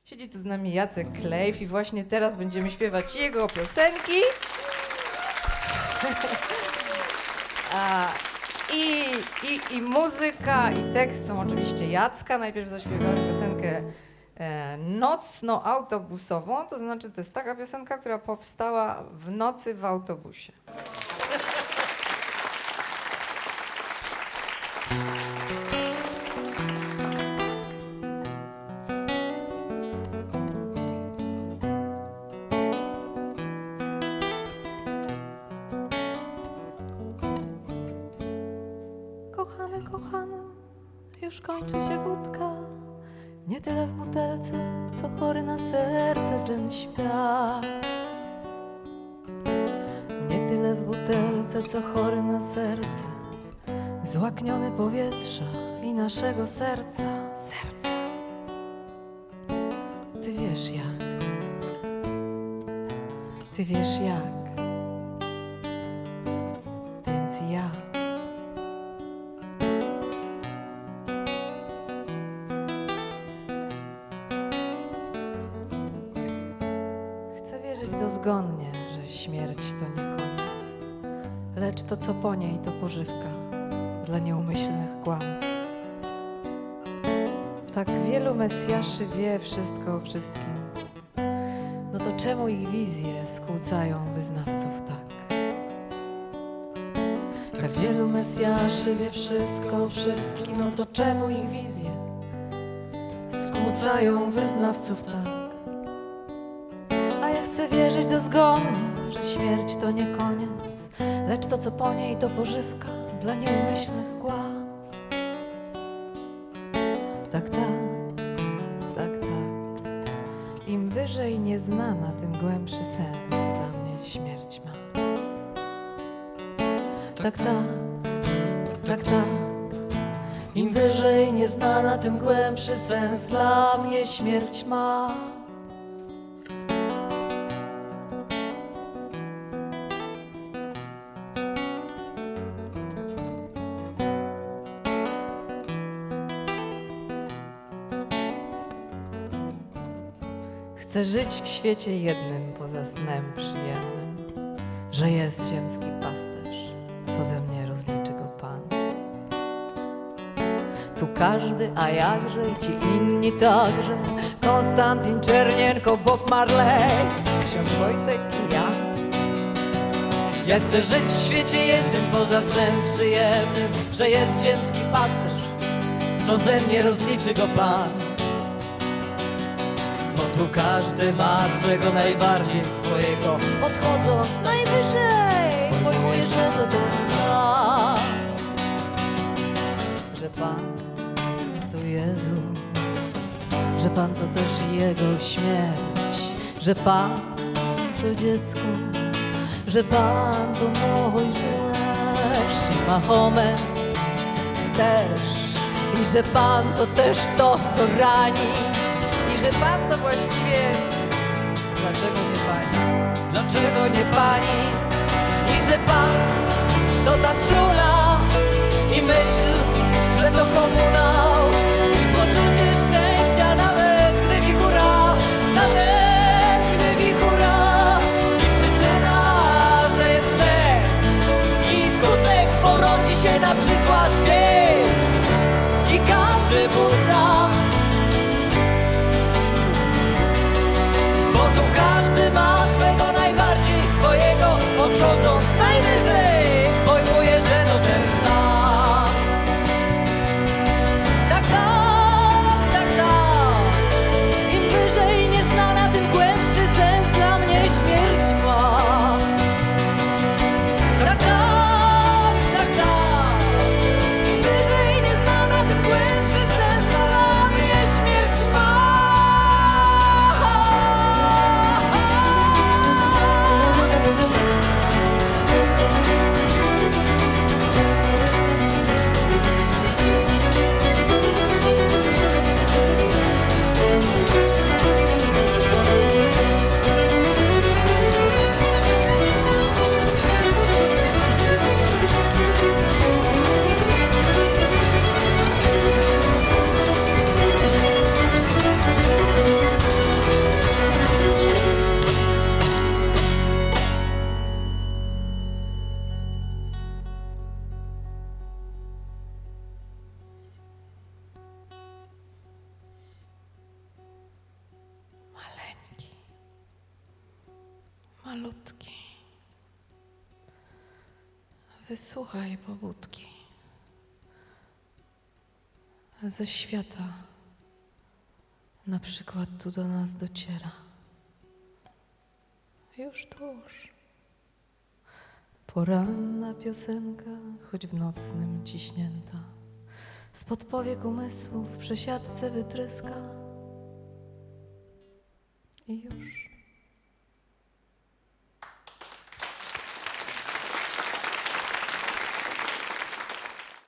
Siedzi tu z nami Jacek Klejf i właśnie teraz będziemy śpiewać jego piosenki. I muzyka, i tekst są oczywiście Jacka. Najpierw zaśpiewamy piosenkę nocno-autobusową, to znaczy to jest taka piosenka, która powstała w nocy w autobusie. Kochany, kochana, już kończy się wódka. Nie tyle w butelce, co chory na serce ten świat. Nie tyle w butelce, co chory na serce, złakniony powietrza i naszego serca. Ty wiesz jak, ty wiesz jak, więc ja. Chcę wierzyć dozgonnie, że śmierć to nie koniec, lecz to, co po niej, to pożywka dla nieumyślnych kłamstw. Tak wielu mesjaszy wie wszystko o wszystkim, no to czemu ich wizje skłócają wyznawców tak? Tak wielu mesjaszy wie wszystko o wszystkim, no to czemu ich wizje skłócają wyznawców tak? A ja chcę wierzyć dozgonnie, że śmierć to nie koniec, lecz to, co po niej, to pożywka dla nieumyślnych kłamstw. Tak, tak. Im wyżej nieznana, tym głębszy sens dla mnie śmierć ma. Tak. Im wyżej nieznana, tym głębszy sens dla mnie śmierć ma. Chcę żyć w świecie jednym poza snem przyjemnym, że jest ziemski pasterz, co ze mnie rozliczy go Pan. Tu każdy, a jakże i ci inni także, Konstantin Czernienko, Bob Marley, ksiądz Wojtek i ja. Ja chcę żyć w świecie jednym poza snem przyjemnym, że jest ziemski pasterz, co ze mnie rozliczy go Pan. Bo tu każdy ma swego najbardziej swojego, podchodząc najwyżej, pojmuje, że to ten sam. Że Pan to Jezus, że Pan to też Jego śmierć, że Pan to dziecko, że Pan to Mojżesz i Mahomet też, i że Pan to też to, co rani, I że Pan to właściwie, dlaczego nie Pani? dlaczego nie Pani, i że Pan to ta struna i myśl, że to komunał i poczucie szczęścia, nawet gdy wichura, nawet gdy wichura, i przyczyna, że jest grzech, i skutek porodzi się na przykład pies i każdy Buddha. Bo tu każdy ma swego najbardziej swojego, podchodząc najwyżej, pojmuje, że to ten sam. Tak. Im wyżej nieznana, tym głębszy sens dla mnie śmierć ma. Tak. Im wyżej nieznana, tym głębszy sens dla mnie śmierć ma. malutki. Wysłuchaj pobudki. Ze świata na przykład tu do nas dociera. Już tuż. Poranna piosenka, choć w nocnym ciśnięta, spod powiek umysłu w przesiadce wytryska. I już